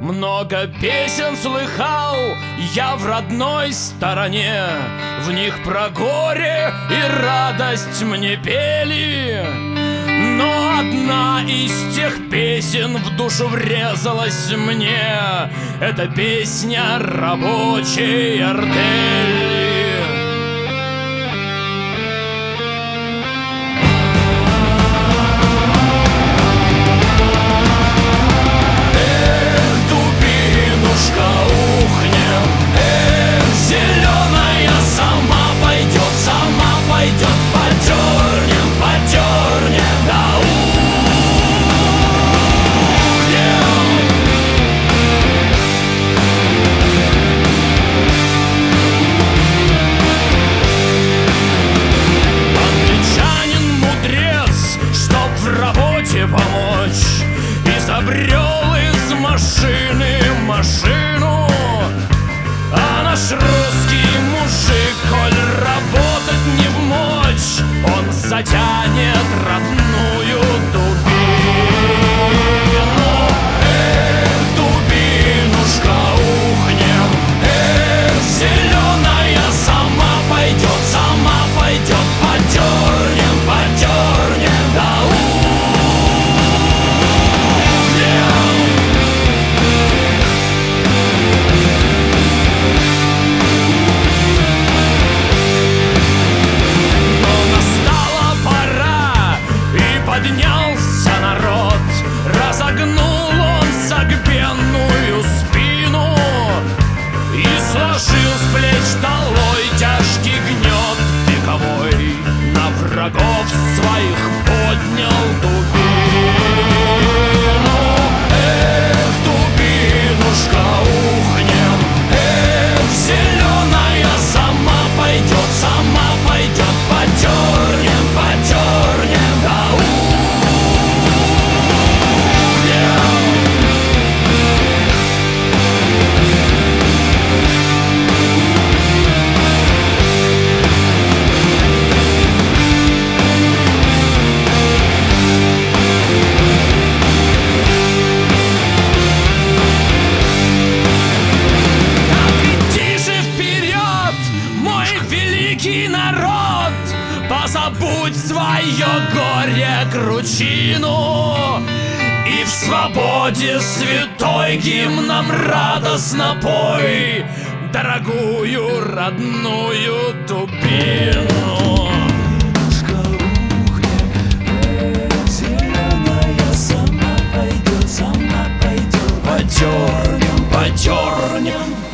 Много песен слыхал я в родной стороне, в них про горе и радость мне пели. Но одна из тех песен в душу врезалась мне. Это песня рабочей артели. Помочь, изобрел из машины машину. А наш русский мужик, коль работать не вмочь, он затянет родную дубину. Эх, дубинушка, ухнем, эх, зеленая сама пойдет, подернем, подернем, да поднялся народ, разогнул он согбенную спину и сложил с плеч долой тяжкий гнет вековой, на врагов своих поднял дубину. Эх, дубинушка, ухнем, эх, зеленая сама пойдет, подернем, подернем, да народ, позабудь свое горе, кручину, и в свободе святой гимном радостно пой дорогую родную дубину. Зеленая сама пойдет, подернем, подернем.